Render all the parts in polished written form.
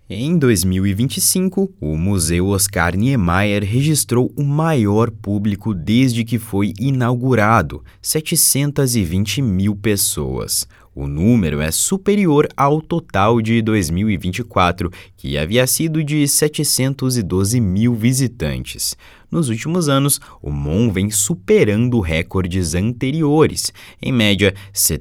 Em 2025, o Museu Oscar Niemeyer registrou o maior público desde que foi inaugurado, 720 mil pessoas. O número é superior ao total de 2024, que havia sido de 712 mil visitantes. Nos últimos anos, o MON vem superando recordes anteriores. Em média,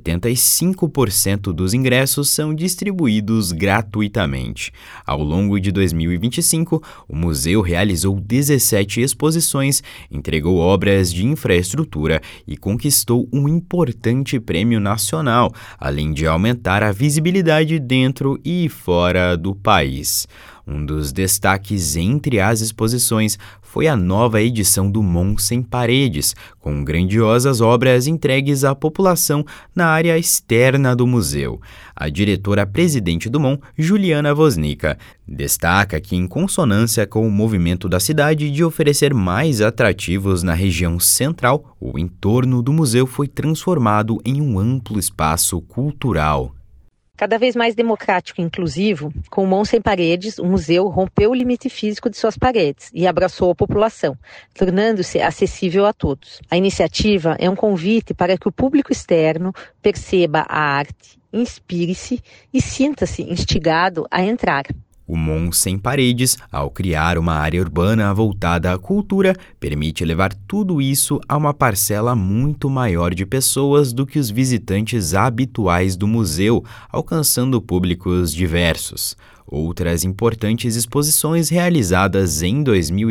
75% dos ingressos são distribuídos gratuitamente. Ao longo de 2025, o museu realizou 17 exposições, entregou obras de infraestrutura e conquistou um importante prêmio nacional, além de aumentar a visibilidade dentro e fora do país. Um dos destaques entre as exposições foi a nova edição do MON Sem Paredes, com grandiosas obras entregues à população na área externa do museu. A diretora-presidente do MON, Juliana Woznica, destaca que, em consonância com o movimento da cidade de oferecer mais atrativos na região central, o entorno do museu foi transformado em um amplo espaço cultural. Cada vez mais democrático e inclusivo, com o MON Sem Paredes, o museu rompeu o limite físico de suas paredes e abraçou a população, tornando-se acessível a todos. A iniciativa é um convite para que o público externo perceba a arte, inspire-se e sinta-se instigado a entrar. O MON Sem Paredes, ao criar uma área urbana voltada à cultura, permite levar tudo isso a uma parcela muito maior de pessoas do que os visitantes habituais do museu, alcançando públicos diversos. Outras importantes exposições realizadas em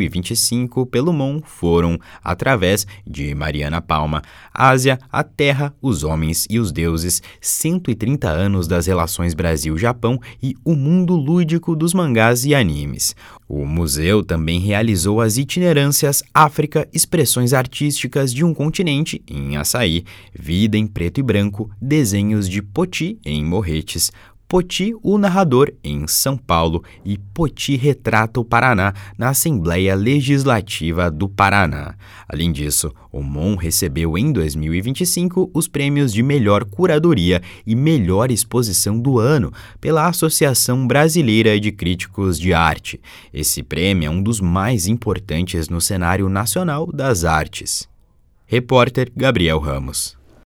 2025 pelo MON foram, através de Mariana Palma, Ásia, a Terra, os Homens e os Deuses, 130 anos das relações Brasil-Japão e o mundo lúdico dos mangás e animes. O museu também realizou as itinerâncias África, expressões artísticas de um continente, em Açaí, Vida em Preto e Branco, desenhos de Poti, em Morretes, Poti, o Narrador, em São Paulo, e Poti Retrata o Paraná, na Assembleia Legislativa do Paraná. Além disso, o MON recebeu em 2025 os prêmios de Melhor Curadoria e Melhor Exposição do Ano pela Associação Brasileira de Críticos de Arte. Esse prêmio é um dos mais importantes no cenário nacional das artes. Repórter Gabriel Ramos.